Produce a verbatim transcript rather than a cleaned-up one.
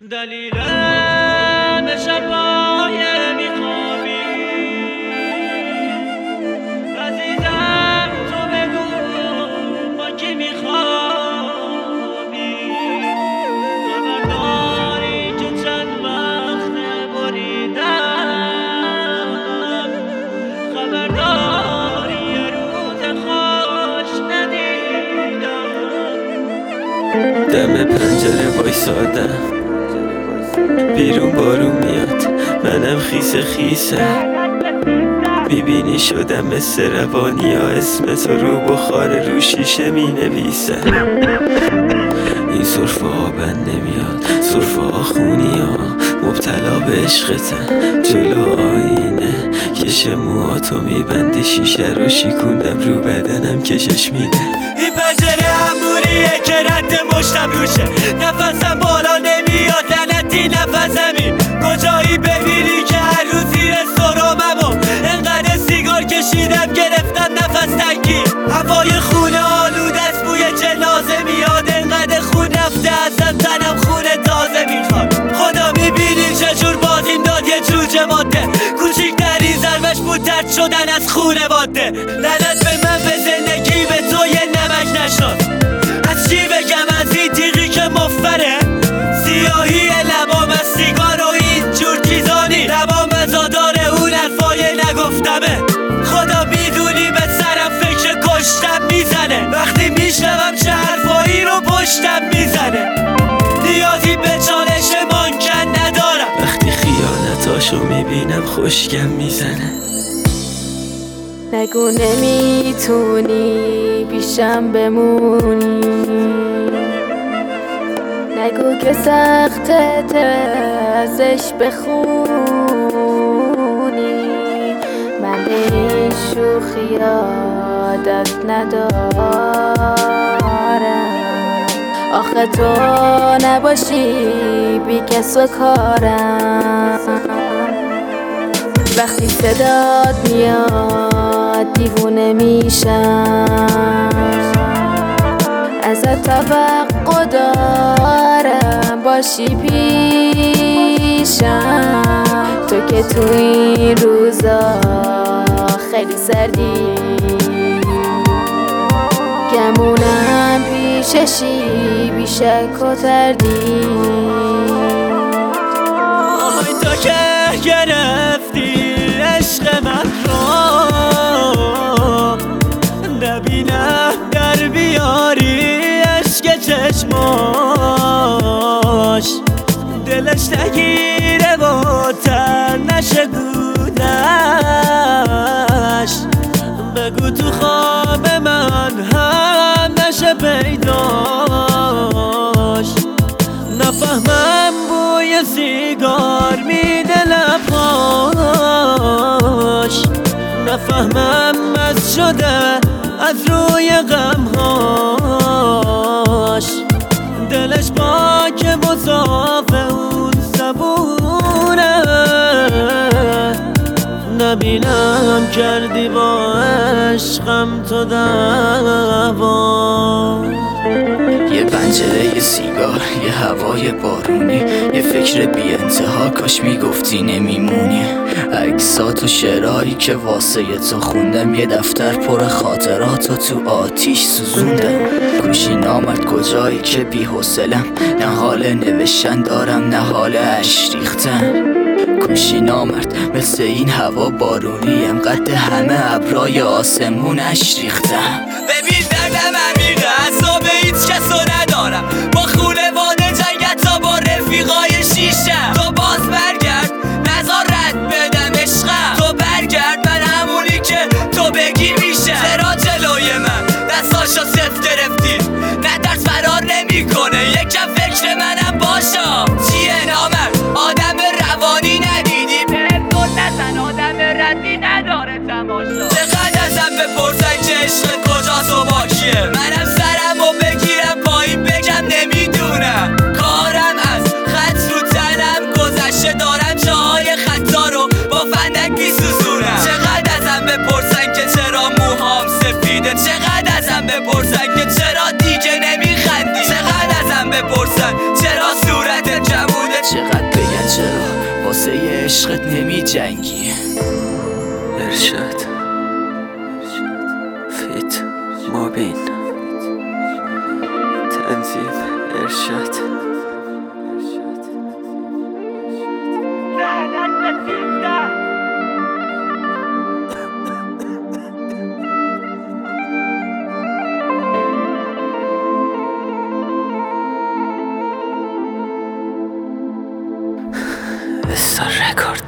دلیلم شبای میخوابی عزیزم، تو بگو با کی میخوابی؟ خبرداری که چند وقت بریدم، خبرداری یه روز خوش ندیدم. دم پنجره وایسادم، بیرون بارون میاد، منم خیس خیسه. میبینی شدم مثل روانی ها، اسم تو رو بخار رو شیشه می نویسه. این صرفه ها بند نمیاد، صرفه ها خونی ها، مبتلا به عشقتن. جلو آینه کش موهاتو میبنده، شیشه رو شیکوندم رو بدنم کشش میده. این پنجره همونیه که رد مشتم روشه، نفسم بالا نمیاد، لعنتی نفسمی. کجایی ببینی که هر روز زیر سرممو انقدر سیگار کشیدم گرفتم نفس تنگی. هوای خونه آلوده است، بوی جنازه میاد، انقدر خون رفته ازم تنم خون تازه میخواد. خدا میبینی چجور بازیم داد یه جوجه ماده، کوچیکترین ضربش بود درد شدن از خونواده. لعنت به من، به زندگی، به تو یه نمک نشناس. از چی بگم از این تیغی که مفره، سیاهی لبام از سیگار و این جور چیزانی، لبام مزادار اون حرفای نگفتمه. خدا میدونی به سرم فکر کشتم میزنه، وقتی میشنوم چه حرفایی رو پشتم میزنه. نیازی به چالش ممکن ندارم، وقتی خیانتاشو میبینم خوشگم میزنه. نگو نمیتونی پیشم بمونی، نگو که سختت ازش بخونی. من به این شوخی عادت ندارم، آخه تو نباشی بی کس و کارم. وقتی صدات میاد دیوونه میشم، ازت توقع دارم باشی پیشم. تو که تو این روزا خیلی سردی، گمونم پیششی بیشک و تردید. آهای تو که گرفتی عشق من رو، نبینم در بیاری عشق چشماش. دلش نگیره و تن نشه گونش، بگو تو خواب من هم نشه پیداش. نفهمم بوی سیگار میده لباش، نفهمم مست شده از روی غمهاش. دلش پاک مصاف اون زبونه، نبینم کردی با عشقم تو دعوا. یه پنجره، یه سیگار، یه هوای بارونی، یه فکر بی انتها، کاش میگفتی نمیمونی. عکسات و شعرهایی که واسه تو خوندم، یه دفتر پر خاطرات و تو آتیش سوزوندم. گوشی نامرد کجایی که بی حوصلم، نه حال نوشتن دارم نه حال اشک ریختن. گوشی نامرد مثل این هوا بارونی، قد همه ابرای آسمونش ریختم. ببین دردم عمیقه، عذاب هیچ کسو ندارم، با خونواده جنگت تا با رفیقای شیشم. تو باز برگرد نزار رد بدم عشقم، تو برگرد من همونی که تو بگی میشه. چرا جلوی من دستاشو صفت گرفتی؟ نه درس فرار نمی کنه، یکم فکر منم باشا. چیه نامرد آدم روانی ندیدی؟ پرتون نزن آدم ردی نداره تماشا. چقدر ازم بپرسن که عشق کجاست و با کیه، منم سرم و بگیرم پایین بگم نمیدونم. کارم از خط رو تنم گذشته، دارم جاهای خطا رو با فندک میسوزونم. چقدر ازم بپرسن که چرا موهام سفیده، چقدر ازم بپرسن که چرا دیگه نمیخندی، چقدر ازم بپرسن چرا صورت جموده، واسه عشقت نمی جنگی. ارشاد فیت مابین تنظیم ارشاد استار رکورد.